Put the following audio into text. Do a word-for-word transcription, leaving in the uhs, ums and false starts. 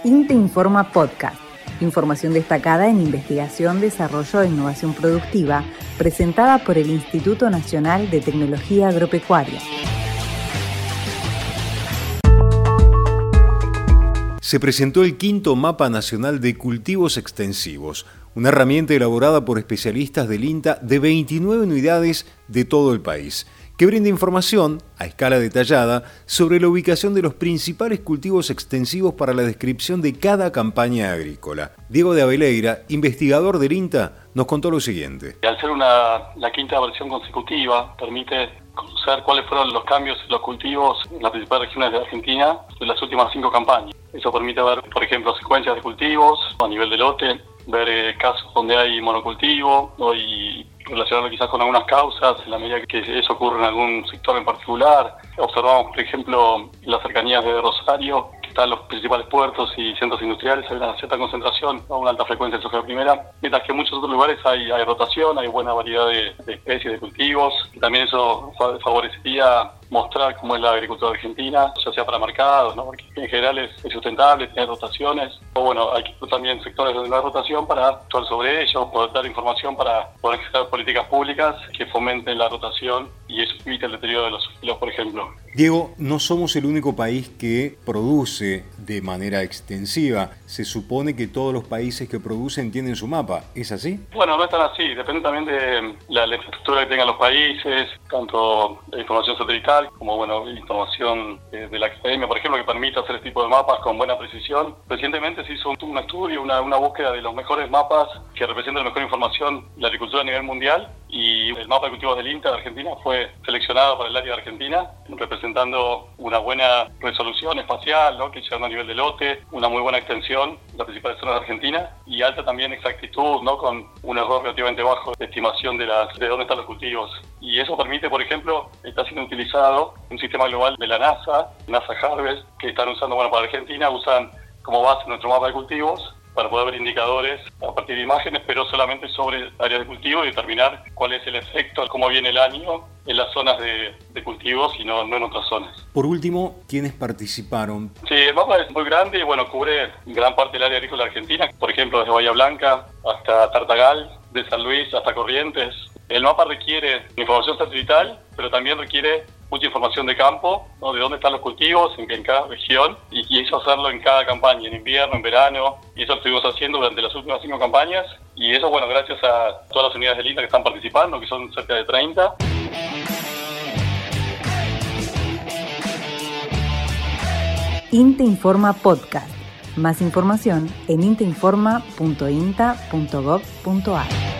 INTA Informa Podcast. Información destacada en investigación, desarrollo e innovación productiva, presentada por el Instituto Nacional de Tecnología Agropecuaria. Se presentó el quinto Mapa Nacional de Cultivos Extensivos, una herramienta elaborada por especialistas del INTA de veintinueve unidades de todo el país, que brinda información, a escala detallada, sobre la ubicación de los principales cultivos extensivos para la descripción de cada campaña agrícola. Diego de Aveleira, investigador del INTA, nos contó lo siguiente. Al ser una, la quinta versión consecutiva, permite conocer cuáles fueron los cambios en los cultivos en las principales regiones de Argentina de las últimas cinco campañas. Eso permite ver, por ejemplo, secuencias de cultivos a nivel de lote, ver eh, casos donde hay monocultivo, ¿no? Y relacionarlo quizás con algunas causas, en la medida que eso ocurre en algún sector en particular. Observamos, por ejemplo, en las cercanías de Rosario, que están los principales puertos y centros industriales, hay una cierta concentración, ¿no? Una alta frecuencia de soja de primera, mientras que en muchos otros lugares hay, hay rotación, hay buena variedad de, de especies de cultivos, y también eso favorecería mostrar cómo es la agricultura argentina, ya sea para mercados, ¿no? Porque en general es, es sustentable, tiene rotaciones, o bueno, hay también sectores donde no hay rotación para actuar sobre ellos, poder dar información para poder crear políticas públicas que fomenten la rotación y eso evita el deterioro de los suelos, por ejemplo. Diego, no somos el único país que produce de manera extensiva. Se supone que todos los países que producen tienen su mapa, ¿es así? Bueno, no es tan así, depende también de la, la infraestructura que tengan los países, tanto de información satelital como bueno, información de, de la academia, por ejemplo, que permite hacer este tipo de mapas con buena precisión. Recientemente se hizo un, un estudio, una, una búsqueda de los mejores mapas que representan la mejor información de la agricultura a nivel mundial, y el mapa de cultivos del INTA de Argentina fue seleccionado para el área de Argentina, representando una buena resolución espacial, ¿no? Que llegando a nivel de lote, una muy buena extensión de las principales zonas de Argentina y alta también exactitud, ¿no? Con un error relativamente bajo de estimación de, las, de dónde están los cultivos. Y eso permite, por ejemplo, está siendo utilizado un sistema global de la NASA, NASA Harvest, que están usando, bueno, para Argentina, usan como base nuestro mapa de cultivos para poder ver indicadores a partir de imágenes, pero solamente sobre áreas de cultivo y determinar cuál es el efecto, cómo viene el año en las zonas de, de cultivos y no, no en otras zonas. Por último, ¿quiénes participaron? Sí, el mapa es muy grande y bueno, cubre gran parte del área agrícola argentina, por ejemplo, desde Bahía Blanca hasta Tartagal, de San Luis hasta Corrientes. El mapa requiere información satelital, pero también requiere mucha información de campo, ¿no? De dónde están los cultivos, en, en cada región, y, y eso hacerlo en cada campaña, en invierno, en verano, y eso lo estuvimos haciendo durante las últimas cinco campañas, y eso, bueno, gracias a todas las unidades del INTA que están participando, que son cerca de treinta. INTA Informa Podcast. Más información en intainforma punto inta punto gov punto ar.